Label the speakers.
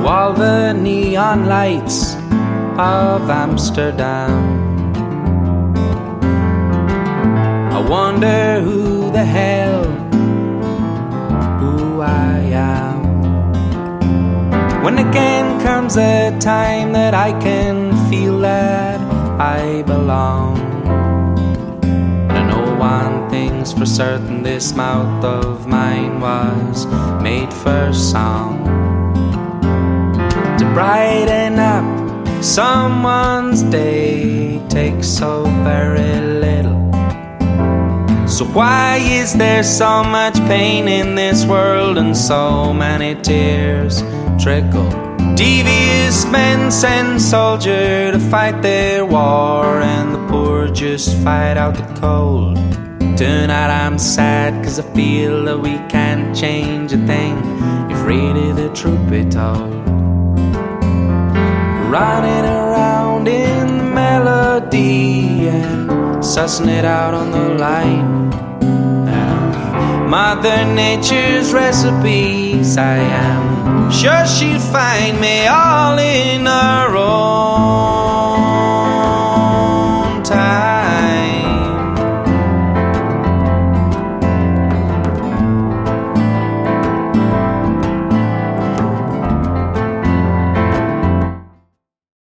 Speaker 1: all the neon lights of Amsterdam. I wonder who the hell who I am. When again comes a time that I can feel that I belong. And I know one thing's for certain, this mouth of mine was made for song. To brighten up someone's day takes so very little. So why is there so much pain in this world and so many tears trickle? Devious men send soldier to fight their war, and the poor just fight out the cold. Tonight I'm sad cause I feel that we can't change a thing if really the truth be told. Running around in the melody and sussing it out on the line. Mother Nature's recipes, I am sure she'd find me all in her own.